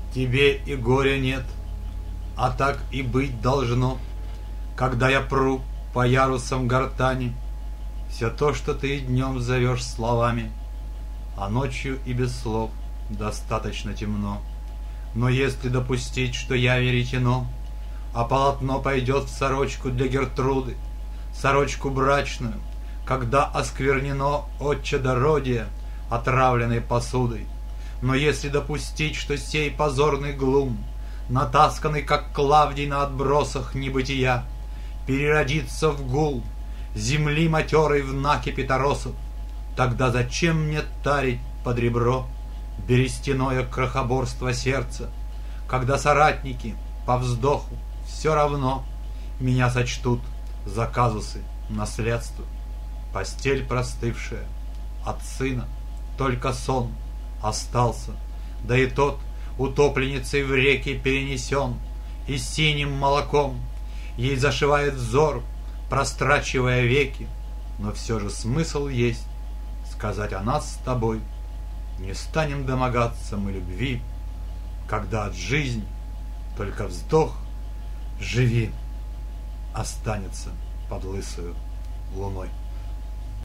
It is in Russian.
Тебе и горя нет, а так и быть должно. Когда я пру по ярусам гортани, все то, что ты днем зовешь словами, а ночью и без слов достаточно темно. Но если допустить, что я веретено, а полотно пойдет в сорочку для Гертруды, сорочку брачную, когда осквернено отче-дородие отравленной посудой. Но если допустить, что сей позорный глум, натасканный, как Клавдий на отбросах небытия, переродится в гул земли матерой в накипи торосов, тогда зачем мне тарить под ребро берестяное крохоборство сердца, когда соратники по вздоху все равно меня сочтут за казусы наследства? Постель простывшая, от сына только сон остался, да и тот утопленницей в реке перенесен, и синим молоком ей зашивает взор, прострачивая веки. Но все же смысл есть сказать о нас с тобой: не станем домогаться мы любви, когда от жизни только вздох «живи» останется под лысою луной.